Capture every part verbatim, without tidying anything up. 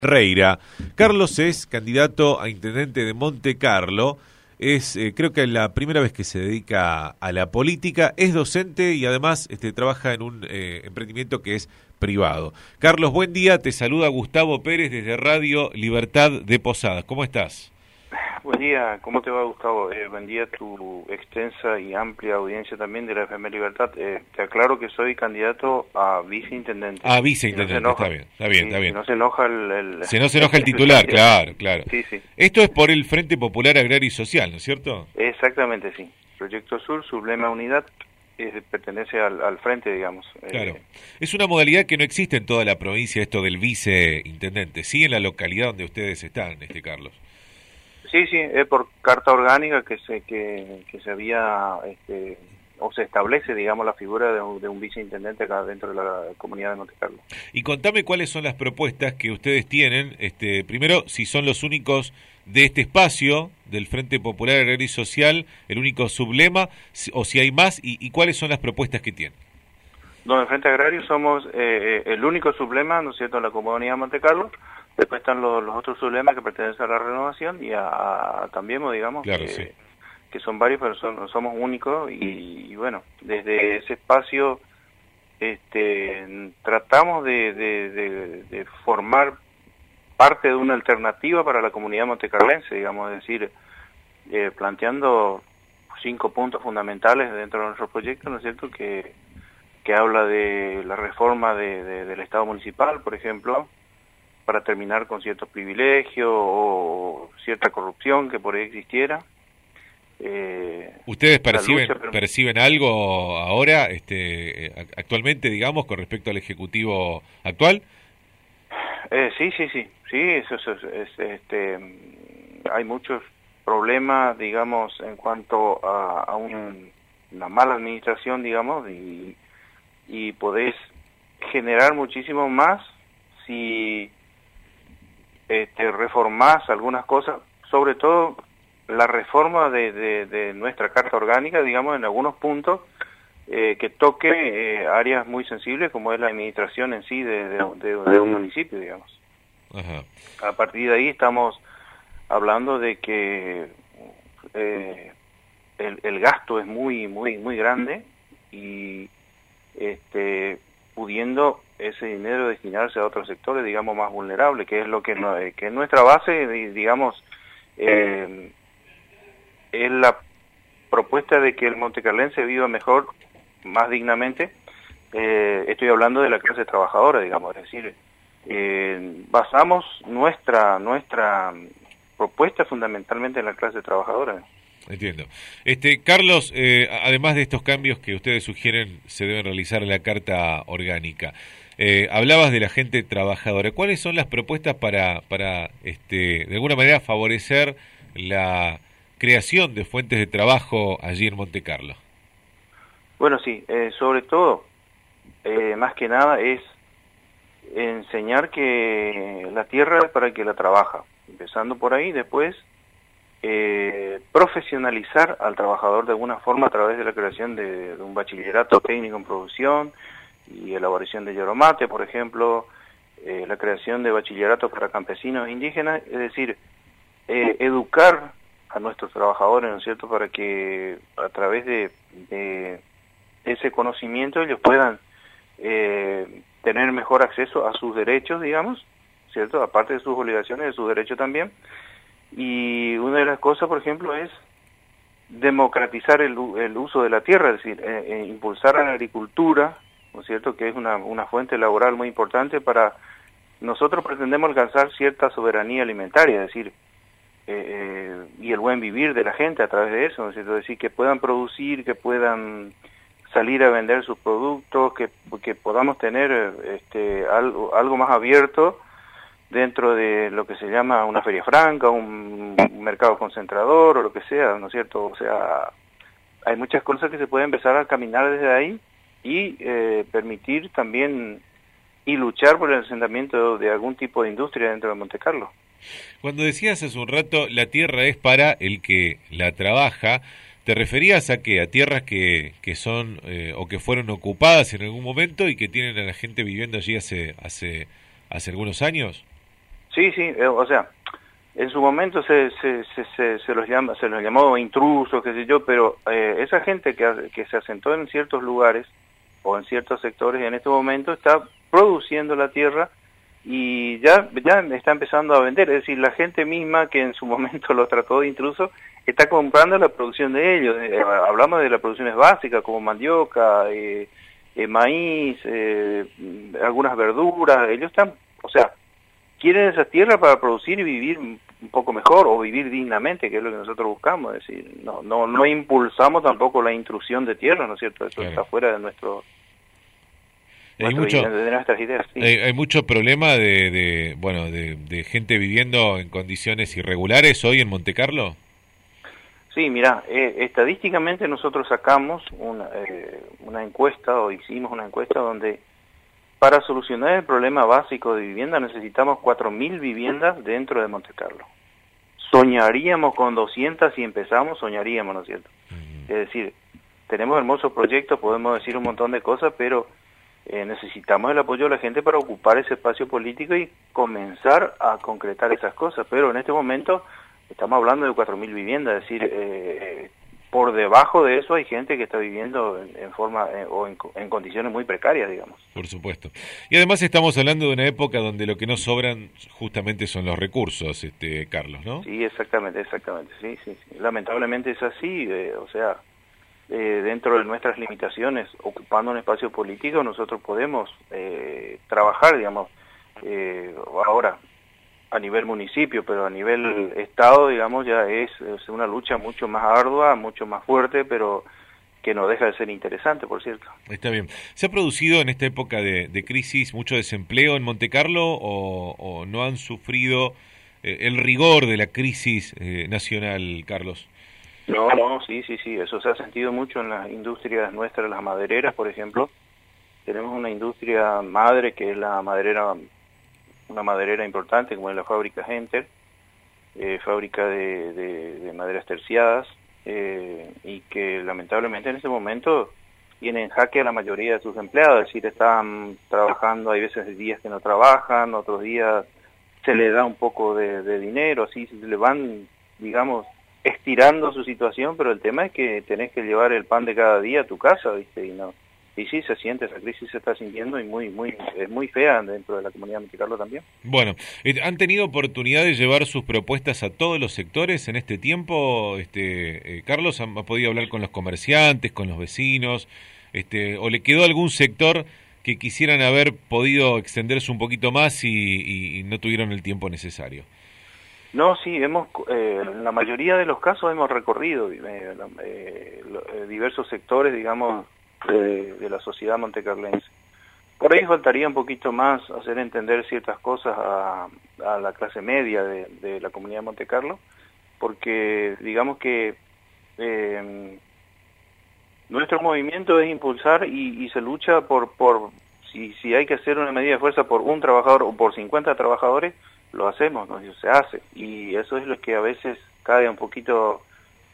Reira. Carlos es candidato a intendente de Monte Carlo. Es, eh, creo que es la primera vez que se dedica a la política. Es docente y además este, trabaja en un eh, emprendimiento que es privado. Carlos, buen día. Te saluda Gustavo Pérez desde Radio Libertad de Posadas. ¿Cómo estás? Buen día, ¿cómo te va, Gustavo? Eh, buen día, tu extensa y amplia audiencia también de la F M Libertad. Eh, te aclaro que soy candidato a viceintendente. Ah, viceintendente, si no está bien, está bien, sí, está bien. Si no se enoja el... el si no se enoja el titular, claro, claro. Sí, sí. Esto es por el Frente Popular Agrario y Social, ¿no es cierto? Exactamente, sí. Proyecto Sur, Sublema Unidad, eh, pertenece al, al frente, digamos. Claro. Eh, es una modalidad que no existe en toda la provincia, esto del viceintendente. Sí, en la localidad donde ustedes están, este Carlos. Sí, sí, es por carta orgánica que se que, que se había, este, o se establece, digamos, la figura de un, de un viceintendente acá dentro de la comunidad de Monte Carlo. Y contame cuáles son las propuestas que ustedes tienen, este, primero, si son los únicos de este espacio, del Frente Popular Agrario y Social, el único sublema, o si hay más, y, y cuáles son las propuestas que tienen. No, en el Frente Agrario somos eh, el único sublema, ¿no es cierto?, en la comunidad de Monte Carlo. Después están los, los otros sublemas que pertenecen a la renovación y a, a también, digamos, claro, que, sí. que son varios, pero son, somos únicos y, y bueno, desde ese espacio este, tratamos de, de, de, de formar parte de una alternativa para la comunidad montecarlense, digamos, es decir, eh, planteando cinco puntos fundamentales dentro de nuestro proyecto, ¿no es cierto?, que, que habla de la reforma de, de, del Estado municipal, por ejemplo, para terminar con ciertos privilegios o cierta corrupción que por ahí existiera. Eh, ¿Ustedes perciben, lucha, pero... perciben algo ahora, este, actualmente, digamos, con respecto al Ejecutivo actual? Eh, sí, sí, sí, sí, eso, eso, es, este, hay muchos problemas, digamos, en cuanto a, a un, una mala administración, digamos, y, y podés generar muchísimo más si Este, reformás algunas cosas, sobre todo la reforma de, de, de nuestra carta orgánica, digamos, en algunos puntos eh, que toque eh, áreas muy sensibles como es la administración en sí de, de, de, de un municipio, digamos. Ajá. A partir de ahí estamos hablando de que eh, el, el gasto es muy, muy, muy grande y este, pudiendo ese dinero destinarse a otros sectores, digamos, más vulnerables, que es lo que, no, que es nuestra base, digamos, eh, es la propuesta de que el montecarlense viva mejor, más dignamente. Eh, estoy hablando de la clase trabajadora, digamos, es decir, eh, basamos nuestra nuestra propuesta fundamentalmente en la clase trabajadora. Entiendo. Este, Carlos, eh, además de estos cambios que ustedes sugieren se deben realizar en la carta orgánica, eh, hablabas de la gente trabajadora. ¿Cuáles son las propuestas para, para este, de alguna manera, favorecer la creación de fuentes de trabajo allí en Monte Carlo? Bueno, sí, eh, sobre todo, eh, más que nada, es enseñar que la tierra es para el que la trabaja, empezando por ahí, después Eh, profesionalizar al trabajador de alguna forma a través de la creación de, de un bachillerato técnico en producción y elaboración de yeromate, por ejemplo, eh, la creación de bachilleratos para campesinos e indígenas, es decir, eh, educar a nuestros trabajadores, ¿no es cierto?, para que a través de, de ese conocimiento ellos puedan eh, tener mejor acceso a sus derechos, digamos, ¿cierto?, aparte de sus obligaciones, de sus derechos también. Y una de las cosas, por ejemplo, es democratizar el, el uso de la tierra, es decir, eh, eh, impulsar a la agricultura, ¿no es cierto?, que es una, una fuente laboral muy importante para... Nosotros pretendemos alcanzar cierta soberanía alimentaria, es decir, eh, eh, y el buen vivir de la gente a través de eso, ¿no es cierto?, es decir, que puedan producir, que puedan salir a vender sus productos, que, que podamos tener este, algo, algo más abierto dentro de lo que se llama una feria franca, un, un mercado concentrador o lo que sea, ¿no es cierto? O sea, hay muchas cosas que se pueden empezar a caminar desde ahí y eh, permitir también y luchar por el asentamiento de, de algún tipo de industria dentro de Monte Carlo. Cuando decías hace un rato, la tierra es para el que la trabaja, ¿te referías a qué? ¿A tierras que, que son eh, o que fueron ocupadas en algún momento y que tienen a la gente viviendo allí hace, hace, hace algunos años? Sí, sí, eh, o sea, en su momento se, se, se, se, se los llama, se los llamó intrusos, qué sé yo, pero eh, esa gente que, que se asentó en ciertos lugares o en ciertos sectores en este momento está produciendo la tierra y ya, ya está empezando a vender, es decir, la gente misma que en su momento lo trató de intrusos está comprando la producción de ellos. Eh, hablamos de las producciones básicas como mandioca, eh, eh, maíz, eh, algunas verduras, ellos están, o sea, quieren esa tierra para producir y vivir un poco mejor o vivir dignamente, que es lo que nosotros buscamos, es decir, no no no impulsamos tampoco la intrusión de tierra, ¿no es cierto? Eso claro. Está fuera de nuestro hay mucho de nuestras ideas. Sí. Hay, hay mucho problema de, de bueno de, de gente viviendo en condiciones irregulares hoy en Montecarlo. Sí, mira, eh, estadísticamente nosotros sacamos una, eh, una encuesta o hicimos una encuesta donde para solucionar el problema básico de vivienda necesitamos cuatro mil viviendas dentro de Montecarlo. Soñaríamos con doscientas si empezamos, soñaríamos, ¿no es cierto? Uh-huh. Es decir, tenemos hermosos proyectos, podemos decir un montón de cosas, pero eh, necesitamos el apoyo de la gente para ocupar ese espacio político y comenzar a concretar esas cosas. Pero en este momento estamos hablando de cuatro mil viviendas, es decir, eh, por debajo de eso hay gente que está viviendo en, en forma eh, o en, en condiciones muy precarias, digamos. Por supuesto. Y además estamos hablando de una época donde lo que no sobran justamente son los recursos, este Carlos, ¿no? Sí, exactamente, exactamente, sí, sí, sí. Lamentablemente es así, eh, o sea, eh, dentro de nuestras limitaciones, ocupando un espacio político, nosotros podemos eh, trabajar, digamos, eh, ahora a nivel municipio, pero a nivel estado, digamos, ya es, es una lucha mucho más ardua, mucho más fuerte, pero que no deja de ser interesante, por cierto. Está bien. ¿Se ha producido en esta época de, de crisis mucho desempleo en Montecarlo o, o no han sufrido eh, el rigor de la crisis eh, nacional, Carlos? No, no, sí, sí, sí, eso se ha sentido mucho en las industrias nuestras, las madereras, por ejemplo. Tenemos una industria madre que es la maderera, una maderera importante como es la fábrica Henter, eh, fábrica de, de, de maderas terciadas, eh, y que lamentablemente en este momento tiene en jaque a la mayoría de sus empleados, es decir, están trabajando, hay veces días que no trabajan, otros días se le da un poco de, de dinero, así se le van, digamos, estirando su situación, pero el tema es que tenés que llevar el pan de cada día a tu casa, ¿viste? Y no, y sí se siente, esa crisis se está sintiendo y muy muy es muy fea dentro de la comunidad de Montecarlo también. Bueno, ¿han tenido oportunidad de llevar sus propuestas a todos los sectores en este tiempo? Este, eh, Carlos, ¿ha podido hablar con los comerciantes, con los vecinos? Este, ¿o le quedó algún sector que quisieran haber podido extenderse un poquito más y, y, y no tuvieron el tiempo necesario? No, sí, hemos, eh, en la mayoría de los casos hemos recorrido eh, eh, diversos sectores, digamos, de, de la sociedad montecarlense. Por ahí faltaría un poquito más hacer entender ciertas cosas a, a la clase media de, de la comunidad de Montecarlo, porque digamos que eh, nuestro movimiento es impulsar y, y se lucha por, por si, si hay que hacer una medida de fuerza por un trabajador o por cincuenta trabajadores, lo hacemos, ¿no? Se hace, y eso es lo que a veces cae un poquito,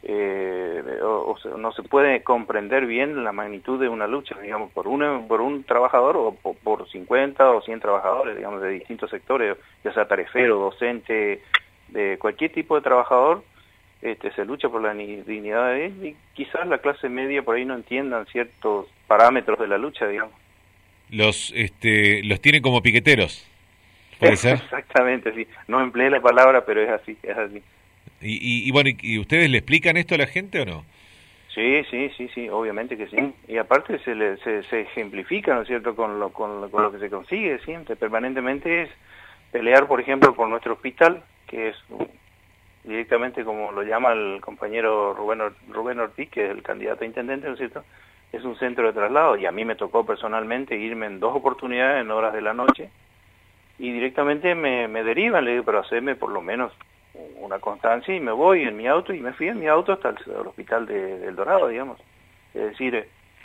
eh, o, o sea, no se puede comprender bien la magnitud de una lucha, digamos, por, una, por un trabajador o por, por cincuenta o cien trabajadores, digamos, de distintos sectores, ya sea tarefero, docente, de cualquier tipo de trabajador, este, se lucha por la dignidad de él, y quizás la clase media por ahí no entiendan ciertos parámetros de la lucha, digamos. Los, este, los tienen como piqueteros. ¿Puede ser? Exactamente, sí. No empleé la palabra, pero es así, es así. Y, y, y bueno, ¿y ustedes le explican esto a la gente o no? Sí, sí, sí, sí, obviamente que sí. Y aparte se le, se, se ejemplifica, ¿no es cierto?, con lo, con, lo, con lo que se consigue siempre, permanentemente es pelear, por ejemplo, por nuestro hospital, que es directamente como lo llama el compañero Rubén, Rubén Ortiz, que es el candidato a intendente, ¿no es cierto?, es un centro de traslado, y a mí me tocó personalmente irme en dos oportunidades en horas de la noche, y directamente me, me derivan, le digo, pero haceme por lo menos una constancia y me voy en mi auto, y me fui en mi auto hasta el, el hospital de, de El Dorado, digamos. Es decir,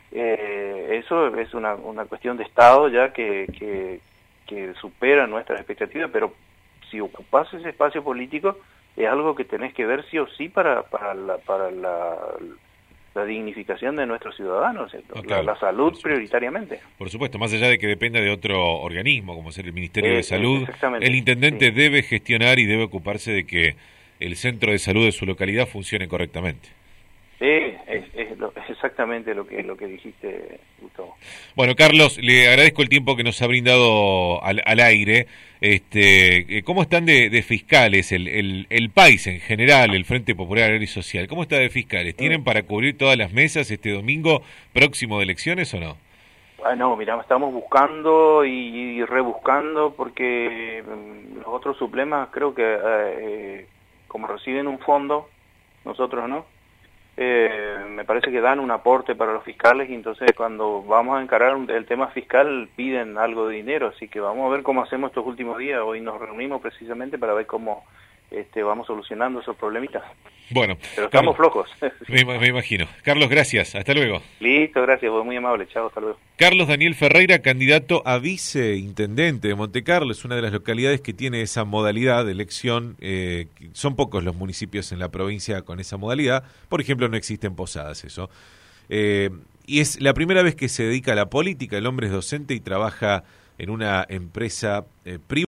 eh, eso es una, una cuestión de Estado ya que, que, que supera nuestras expectativas, pero si ocupás ese espacio político es algo que tenés que ver sí o sí para, para, la, para la, la dignificación de nuestros ciudadanos, Ah, la, claro, la salud por prioritariamente. Por supuesto, más allá de que dependa de otro organismo, como ser el Ministerio Eh, de Salud, exactamente, el intendente sí. debe gestionar y debe ocuparse de que el centro de salud de su localidad funcione correctamente. Eh, es, es, lo, es exactamente lo que lo que dijiste, Gustavo. Bueno, Carlos, le agradezco el tiempo que nos ha brindado al, al aire. Este, ¿cómo están de, de fiscales el, el, el país en general, el Frente Popular Agrario y Social? ¿Cómo está de fiscales? ¿Tienen para cubrir todas las mesas este domingo próximo de elecciones o no? Ah, no, mira, estamos buscando y, y rebuscando porque mm, los otros suplemas creo que eh, como reciben un fondo, nosotros no, eh, me parece que dan un aporte para los fiscales y entonces cuando vamos a encarar un, el tema fiscal piden algo de dinero, así que vamos a ver cómo hacemos estos últimos días. Hoy nos reunimos precisamente para ver cómo este, vamos solucionando esos problemitas. Bueno, pero estamos Carlos, flojos. me, me imagino. Carlos, gracias. Hasta luego. Listo, gracias, vos muy amable. Chao, hasta luego. Carlos Daniel Ferreira, candidato a viceintendente de Montecarlo, es una de las localidades que tiene esa modalidad de elección. Eh, son pocos los municipios en la provincia con esa modalidad. Por ejemplo, no existen Posadas, eso. Eh, y es la primera vez que se dedica a la política. El hombre es docente y trabaja en una empresa eh, privada.